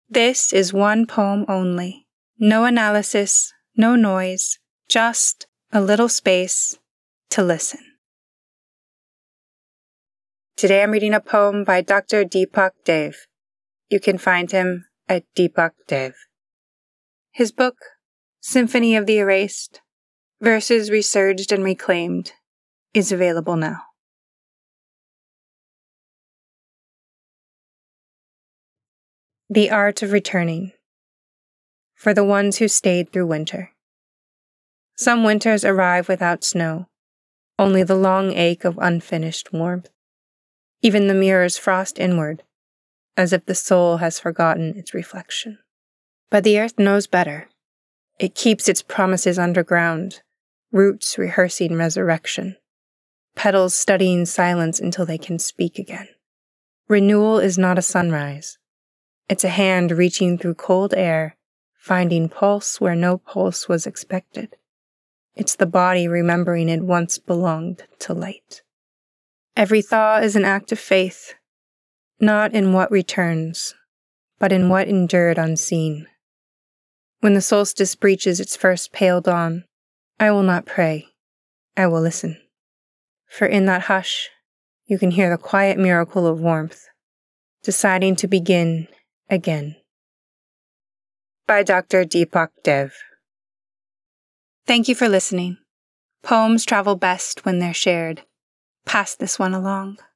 This is one poem only. No analysis, no noise, just a little space to listen. Today I'm reading a poem by Dr. Deepak Dev. You can find him at Deepak Dev. His book, Symphony of the Erased, Verses Resurged and Reclaimed, is available now. The Art of Returning. For the ones who stayed through winter. Some winters arrive without snow, only the long ache of unfinished warmth. Even the mirrors frost inward, as if the soul has forgotten its reflection. But the earth knows better. It keeps its promises underground, roots rehearsing resurrection, petals studying silence until they can speak again. Renewal is not a sunrise. It's a hand reaching through cold air, finding pulse where no pulse was expected. It's the body remembering it once belonged to light. Every thaw is an act of faith, not in what returns, but in what endured unseen. When the solstice breaches its first pale dawn, I will not pray, I will listen. For in that hush, you can hear the quiet miracle of warmth, deciding to begin again. By Dr. Deepak Dev. Thank you for listening. Poems travel best when they're shared. Pass this one along.